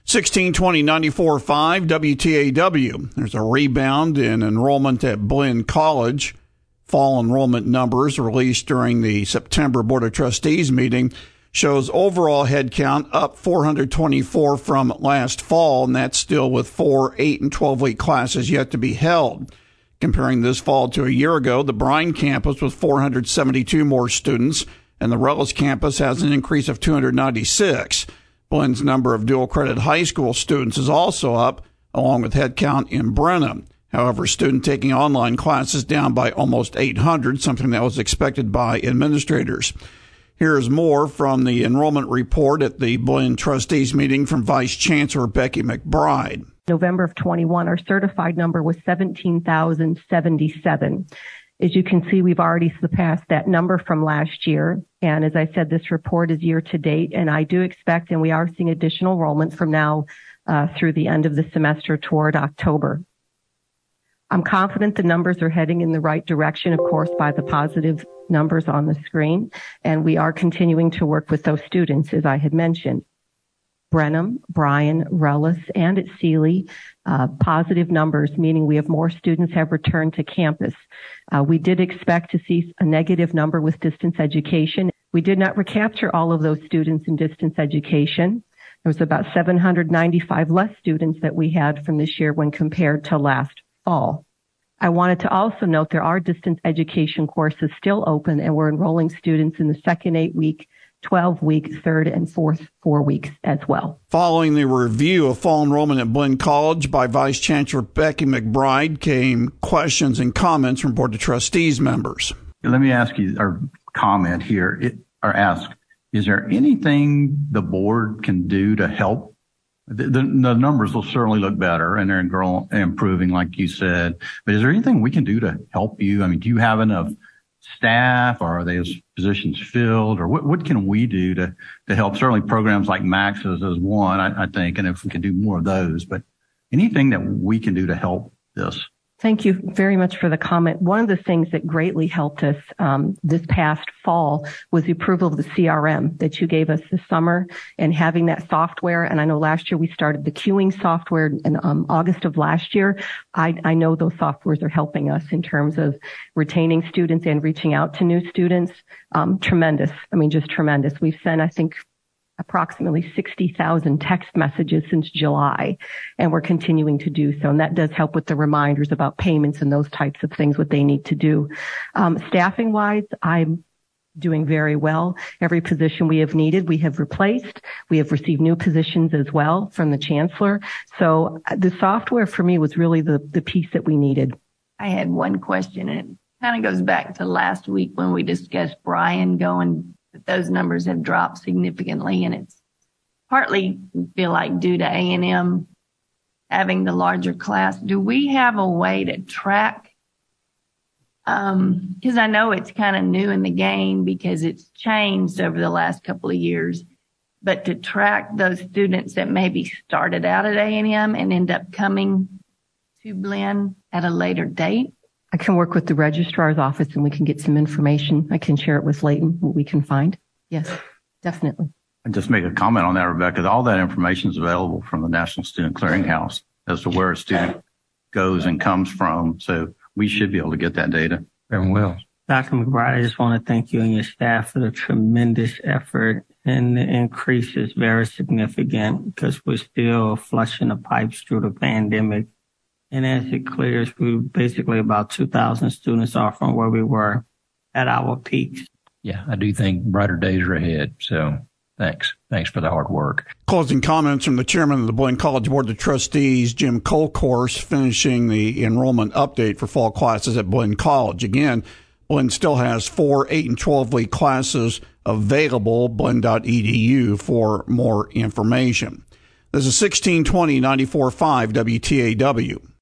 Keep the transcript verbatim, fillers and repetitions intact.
sixteen twenty ninety-four point five W T A W. There's a rebound in enrollment at Blinn College. Fall enrollment numbers released during the September Board of Trustees meeting shows overall headcount up four hundred twenty-four from last fall, and that's still with four, eight, and twelve-week classes yet to be held. Comparing this fall to a year ago, the Bryan campus with four hundred seventy-two more students, and the Rellis campus has an increase of two hundred ninety-six. Blinn's number of dual-credit high school students is also up, along with headcount in Brenham. However, student taking online classes down by almost eight hundred, something that was expected by administrators. Here's more from the enrollment report at the Blinn Trustees meeting from Vice Chancellor Becky McBride. November of twenty-one, our certified number was seventeen thousand seventy-seven. As you can see, we've already surpassed that number from last year. And as I said, this report is year to date, and I do expect, and we are seeing additional enrollment from now uh, through the end of the semester toward October. I'm confident the numbers are heading in the right direction, of course, by the positive numbers on the screen. And we are continuing to work with those students, as I had mentioned. Brenham, Bryan, Rellis, and at Sealy, uh, positive numbers, meaning we have more students have returned to campus. Uh, we did expect to see a negative number with distance education. We did not recapture all of those students in distance education. There was about seven hundred ninety-five less students that we had from this year when compared to last fall. I wanted to also note there are distance education courses still open, and we're enrolling students in the second eight-week, twelve-week, third, and fourth four weeks as well. Following the review of fall enrollment at Blinn College by Vice Chancellor Becky McBride came questions and comments from Board of Trustees members. Let me ask you, or comment here, it, or ask, is there anything the board can do to help? The, the, the numbers will certainly look better, and they're grow, improving, like you said. But is there anything we can do to help you? I mean, do you have enough staff, or are those positions filled, or what, what can we do to, to help? Certainly programs like Max is, is one, I, I think, and if we can do more of those, but anything that we can do to help this. Thank you very much for the comment. One of the things that greatly helped us um, this past fall was the approval of the C R M that you gave us this summer, and having that software. And I know last year we started the queuing software in um, August of last year. I, I know those softwares are helping us in terms of retaining students and reaching out to new students. Um, tremendous. I mean, just tremendous. We've sent, I think, approximately sixty thousand text messages since July, and we're continuing to do so. And that does help with the reminders about payments and those types of things, what they need to do. Um, staffing wise, I'm doing very well. Every position we have needed, we have replaced. We have received new positions as well from the chancellor. So the software for me was really the, the piece that we needed. I had one question, and it kind of goes back to last week when we discussed Bryan going, but those numbers have dropped significantly, and it's partly, we feel like, due to A and M having the larger class. Do we have a way to track? Um, because I know it's kind of new in the game because it's changed over the last couple of years, but to track those students that maybe started out at A and M and end up coming to Blinn at a later date? I can work with the registrar's office and we can get some information. I can share it with Leighton, what we can find. Yes, definitely. And just make a comment on that, Rebecca. All that information is available from the National Student Clearinghouse as to where a student goes and comes from. So we should be able to get that data. Very well. Doctor McBride, I just want to thank you and your staff for the tremendous effort, and the increase is very significant because we're still flushing the pipes through the pandemic. And as it clears, we're basically about two thousand students off from where we were at our peaks. Yeah, I do think brighter days are ahead. So thanks. Thanks for the hard work. Closing comments from the chairman of the Blinn College Board of Trustees, Jim Colcourse, finishing the enrollment update for fall classes at Blinn College. Again, Blinn still has four, eight, and twelve-week classes available, blinn dot e d u for more information. This is sixteen twenty ninety-four point five W T A W.